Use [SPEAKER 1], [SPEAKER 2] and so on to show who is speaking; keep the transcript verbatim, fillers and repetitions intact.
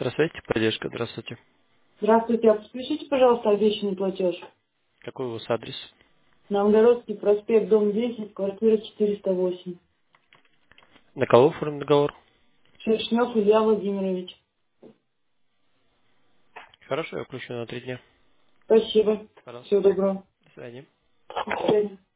[SPEAKER 1] Здравствуйте, поддержка, здравствуйте.
[SPEAKER 2] Здравствуйте, а подпишите, пожалуйста, обещанный платеж.
[SPEAKER 1] Какой у вас адрес?
[SPEAKER 2] На Новгородский проспект, дом десять, квартира четыреста восемь.
[SPEAKER 1] На кого оформлен договор?
[SPEAKER 2] Шершнев Илья Владимирович.
[SPEAKER 1] Хорошо, я включу на три дня.
[SPEAKER 2] Спасибо.
[SPEAKER 1] Пожалуйста.
[SPEAKER 2] Всего доброго.
[SPEAKER 1] До свидания.
[SPEAKER 2] До свидания.